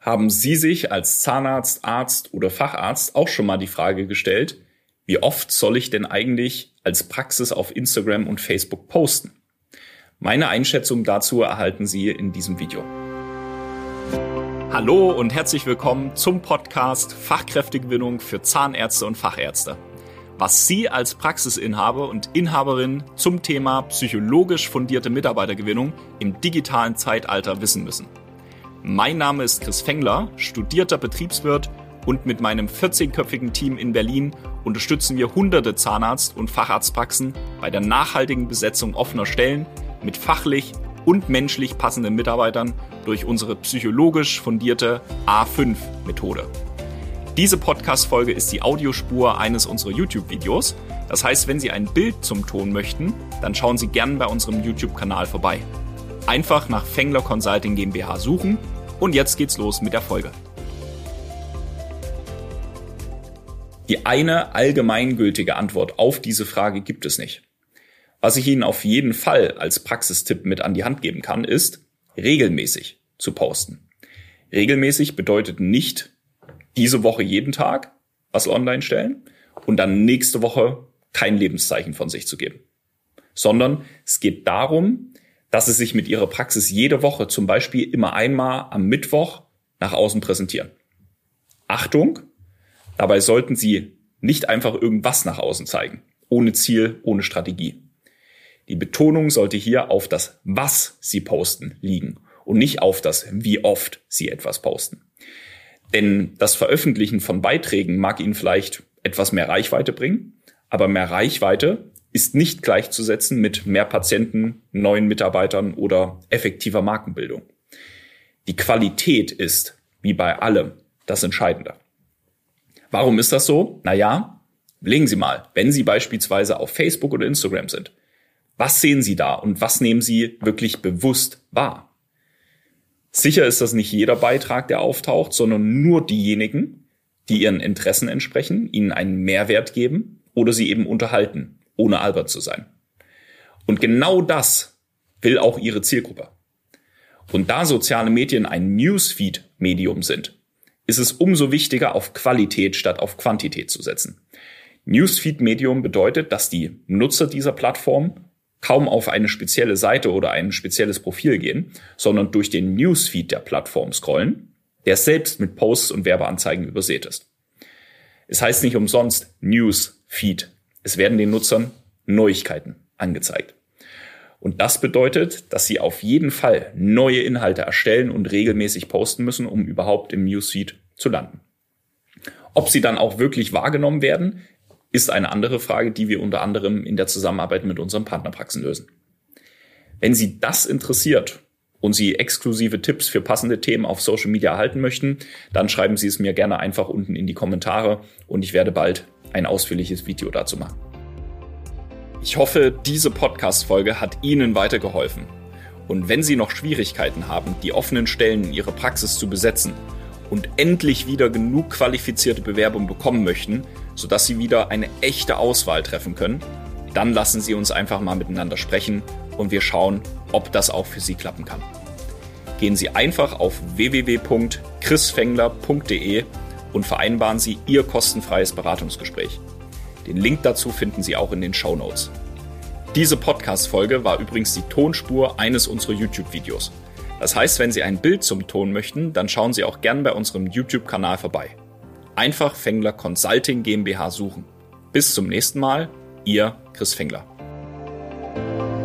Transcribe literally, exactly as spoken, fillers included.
Haben Sie sich als Zahnarzt, Arzt oder Facharzt auch schon mal die Frage gestellt, wie oft soll ich denn eigentlich als Praxis auf Instagram und Facebook posten? Meine Einschätzung dazu erhalten Sie in diesem Video. Hallo und herzlich willkommen zum Podcast Fachkräftegewinnung für Zahnärzte und Fachärzte. Was Sie als Praxisinhaber und Inhaberin zum Thema psychologisch fundierte Mitarbeitergewinnung im digitalen Zeitalter wissen müssen. Mein Name ist Chris Fengler, studierter Betriebswirt, und mit meinem vierzehnköpfigen Team in Berlin unterstützen wir hunderte Zahnarzt- und Facharztpraxen bei der nachhaltigen Besetzung offener Stellen mit fachlich und menschlich passenden Mitarbeitern durch unsere psychologisch fundierte A fünf Methode. Diese Podcast-Folge ist die Audiospur eines unserer YouTube-Videos. Das heißt, wenn Sie ein Bild zum Ton möchten, dann schauen Sie gerne bei unserem YouTube-Kanal vorbei. Einfach nach Fengler Consulting GmbH suchen und jetzt geht's los mit der Folge. Die eine allgemeingültige Antwort auf diese Frage gibt es nicht. Was ich Ihnen auf jeden Fall als Praxistipp mit an die Hand geben kann, ist, regelmäßig zu posten. Regelmäßig bedeutet nicht diese Woche jeden Tag was online stellen und dann nächste Woche kein Lebenszeichen von sich zu geben. Sondern es geht darum, dass Sie sich mit Ihrer Praxis jede Woche zum Beispiel immer einmal am Mittwoch nach außen präsentieren. Achtung, dabei sollten Sie nicht einfach irgendwas nach außen zeigen, ohne Ziel, ohne Strategie. Die Betonung sollte hier auf das, was Sie posten, liegen und nicht auf das, wie oft Sie etwas posten. Denn das Veröffentlichen von Beiträgen mag Ihnen vielleicht etwas mehr Reichweite bringen, aber mehr Reichweite ist nicht gleichzusetzen mit mehr Patienten, neuen Mitarbeitern oder effektiver Markenbildung. Die Qualität ist, wie bei allem, das Entscheidende. Warum ist das so? Naja, überlegen Sie mal, wenn Sie beispielsweise auf Facebook oder Instagram sind, was sehen Sie da und was nehmen Sie wirklich bewusst wahr? Sicher ist das nicht jeder Beitrag, der auftaucht, sondern nur diejenigen, die Ihren Interessen entsprechen, Ihnen einen Mehrwert geben oder Sie eben unterhalten, ohne albern zu sein. Und genau das will auch Ihre Zielgruppe. Und da soziale Medien ein Newsfeed-Medium sind, ist es umso wichtiger, auf Qualität statt auf Quantität zu setzen. Newsfeed-Medium bedeutet, dass die Nutzer dieser Plattform kaum auf eine spezielle Seite oder ein spezielles Profil gehen, sondern durch den Newsfeed der Plattform scrollen, der selbst mit Posts und Werbeanzeigen übersät ist. Es heißt nicht umsonst Newsfeed. Es werden den Nutzern Neuigkeiten angezeigt. Und das bedeutet, dass Sie auf jeden Fall neue Inhalte erstellen und regelmäßig posten müssen, um überhaupt im Newsfeed zu landen. Ob Sie dann auch wirklich wahrgenommen werden, ist eine andere Frage, die wir unter anderem in der Zusammenarbeit mit unseren Partnerpraxen lösen. Wenn Sie das interessiert und Sie exklusive Tipps für passende Themen auf Social Media erhalten möchten, dann schreiben Sie es mir gerne einfach unten in die Kommentare und ich werde bald ein ausführliches Video dazu machen. Ich hoffe, diese Podcast-Folge hat Ihnen weitergeholfen. Und wenn Sie noch Schwierigkeiten haben, die offenen Stellen in Ihrer Praxis zu besetzen und endlich wieder genug qualifizierte Bewerbung bekommen möchten, sodass Sie wieder eine echte Auswahl treffen können, dann lassen Sie uns einfach mal miteinander sprechen und wir schauen, ob das auch für Sie klappen kann. Gehen Sie einfach auf w w w punkt chris fengler punkt d e und vereinbaren Sie Ihr kostenfreies Beratungsgespräch. Den Link dazu finden Sie auch in den Shownotes. Diese Podcast-Folge war übrigens die Tonspur eines unserer YouTube-Videos. Das heißt, wenn Sie ein Bild zum Ton möchten, dann schauen Sie auch gern bei unserem YouTube-Kanal vorbei. Einfach Fengler Consulting GmbH suchen. Bis zum nächsten Mal, Ihr Chris Fengler.